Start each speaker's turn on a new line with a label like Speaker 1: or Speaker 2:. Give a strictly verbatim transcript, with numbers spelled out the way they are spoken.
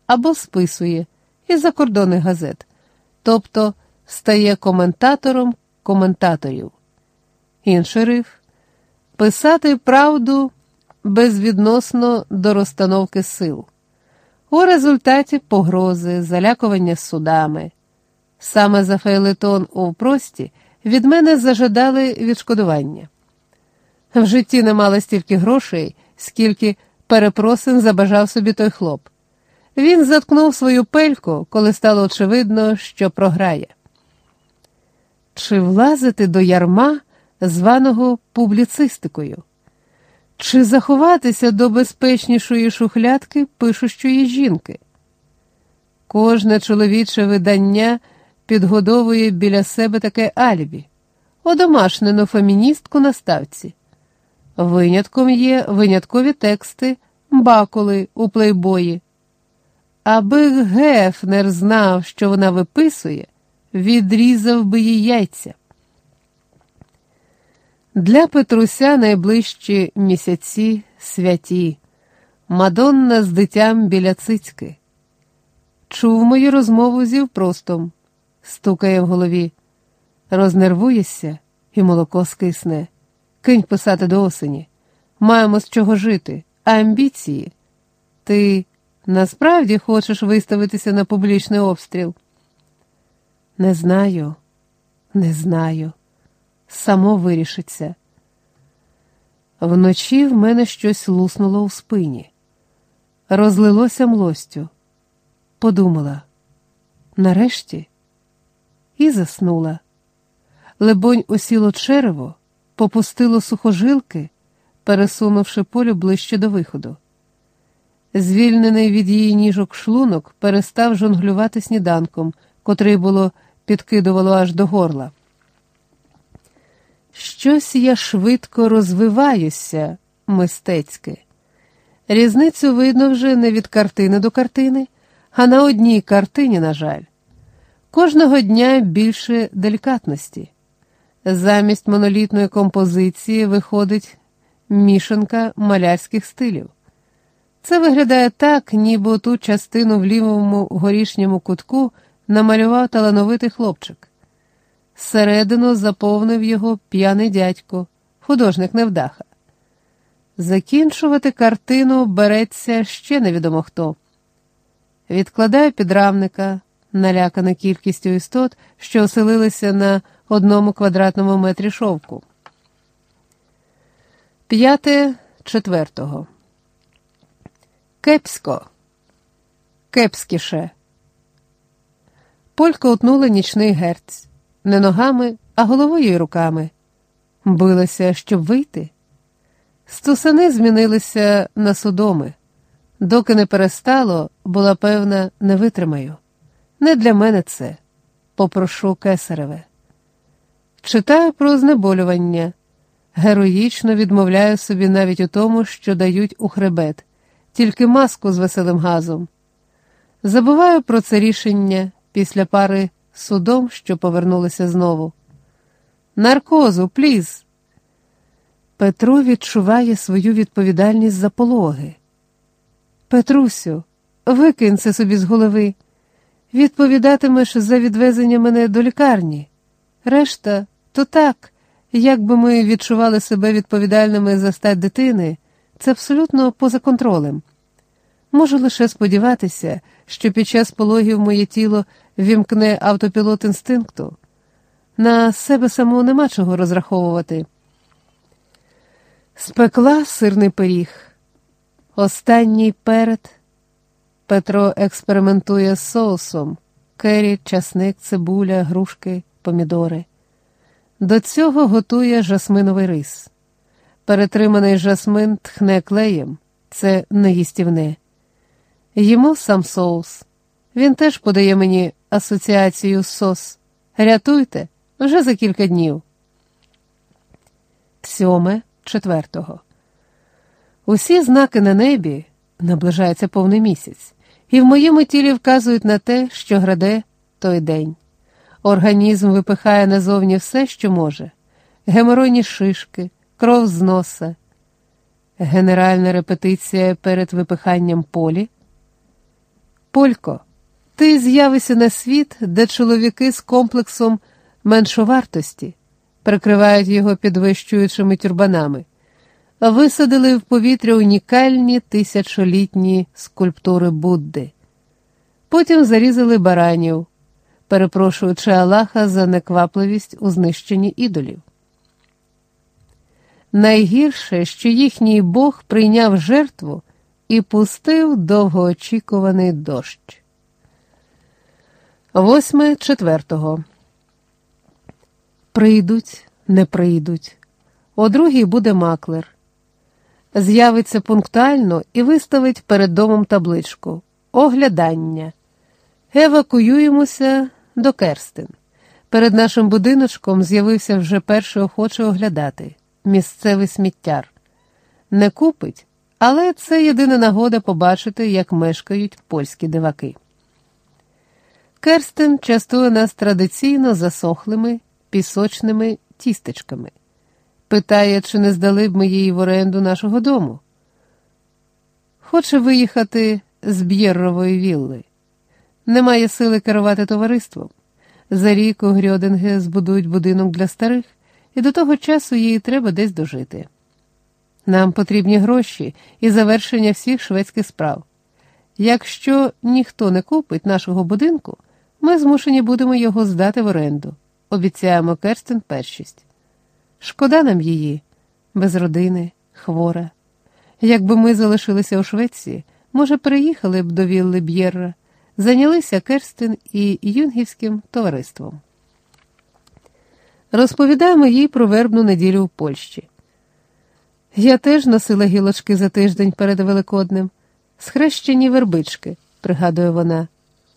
Speaker 1: або списує із закордонних газет, тобто стає коментатором коментаторів. Інший риф – писати правду безвідносно до розстановки сил. У результаті погрози, залякування судами. Саме за фейлетон у прості від мене зажадали відшкодування. В житті не мала стільки грошей, скільки перепросин забажав собі той хлоп. Він заткнув свою пельку, коли стало очевидно, що програє. Чи влазити до ярма, званого публіцистикою? Чи заховатися до безпечнішої шухлядки пишущої жінки? Кожне чоловіче видання підгодовує біля себе таке алібі, одомашнену феміністку на ставці. Винятком є виняткові тексти Бакули у плейбої. Аби Гефнер знав, що вона виписує, відрізав би їй яйця. Для Петруся найближчі місяці святі, Мадонна з дитям біля цицьки. Чув мою розмову зі впростом, стукає в голові. Рознервуєшся, і молоко скисне. Кинь писати до осені. Маємо з чого жити, а амбіції. Ти насправді хочеш виставитися на публічний обстріл? Не знаю, не знаю. Само вирішиться. Вночі в мене щось луснуло у спині. Розлилося млостю. Подумала. Нарешті? І заснула. Либонь осіло черево, попустило сухожилки, пересунувши полю ближче до виходу. Звільнений від її ніжок шлунок перестав жонглювати сніданком, котрий було підкидувало аж до горла. Щось я швидко розвиваюся, мистецьке. Різницю видно вже не від картини до картини, а на одній картині, на жаль. Кожного дня більше делікатності. Замість монолітної композиції виходить мішанка малярських стилів. Це виглядає так, ніби ту частину в лівому горішньому кутку намалював талановитий хлопчик. Середину заповнив його п'яний дядько, художник невдаха. Закінчувати картину береться ще невідомо хто. Відкладаю підрамника, наляканий кількістю істот, що оселилися на одному квадратному метрі шовку. П'яте четвертого. Кепсько. Кепськіше. Полька утнула нічний герць. Не ногами, а головою і руками. Билася, щоб вийти. Стусани змінилися на судоми. Доки не перестало, була певна, не витримаю. Не для мене це. Попрошу кесареве. Читаю про знеболювання. Героїчно відмовляю собі навіть у тому, що дають у хребет. Тільки маску з веселим газом. Забуваю про це рішення після пари судом, що повернулися знову. Наркозу, пліз. Петро відчуває свою відповідальність за пологи. Петрусю, викинь це собі з голови. Відповідатимеш за відвезення мене до лікарні. Решта – то так, якби ми відчували себе відповідальними за стать дитини, це абсолютно поза контролем. Можу лише сподіватися, що під час пологів моє тіло вімкне автопілот інстинкту. На себе самого нема чого розраховувати. Спекла сирний пиріг. Останній перед. Петро експериментує з соусом. Кері, часник, цибуля, грушки, помідори. До цього готує жасминовий рис. Перетриманий жасмин тхне клеєм. Це неїстівне. Їмо сам соус. Він теж подає мені асоціацію сос. Рятуйте, вже за кілька днів. Сьоме четвертого. Усі знаки на небі, наближається повний місяць, і в моєму тілі вказують на те, що граде той день. Організм випихає назовні все, що може. Геморойні шишки, кров з носа. Генеральна репетиція перед випиханням полі. Полько, ти з'явишся на світ, де чоловіки з комплексом меншовартості прикривають його підвищуючими тюрбанами, висадили в повітря унікальні тисячолітні скульптури Будди. Потім зарізали баранів, перепрошуючи Аллаха за неквапливість у знищенні ідолів. Найгірше, що їхній Бог прийняв жертву і пустив довгоочікуваний дощ. Восьме четвертого. Прийдуть, не прийдуть. О другій буде маклер. З'явиться пунктуально і виставить перед домом табличку «Оглядання». Евакуюємося до Керстин. Перед нашим будиночком з'явився вже перший охочий оглядати – місцевий сміттяр. Не купить, але це єдина нагода побачити, як мешкають польські диваки. Керстин частує нас традиційно засохлими пісочними тістечками. Питає, чи не здали б ми їй в оренду нашого дому. Хоче виїхати з Б'єррової вілли. Немає сили керувати товариством. За рік у Грьодинге збудують будинок для старих, і до того часу їй треба десь дожити. Нам потрібні гроші і завершення всіх шведських справ. Якщо ніхто не купить нашого будинку, ми змушені будемо його здати в оренду. Обіцяємо Керстин першість. Шкода нам її, без родини, хвора. Якби ми залишилися у Швеції, може, переїхали б до вілли Б'єрра, зайнялися Керстин і юнгівським товариством. Розповідаємо їй про вербну неділю у Польщі. Я теж носила гілочки за тиждень перед Великоднем. Схрещені вербички, пригадує вона.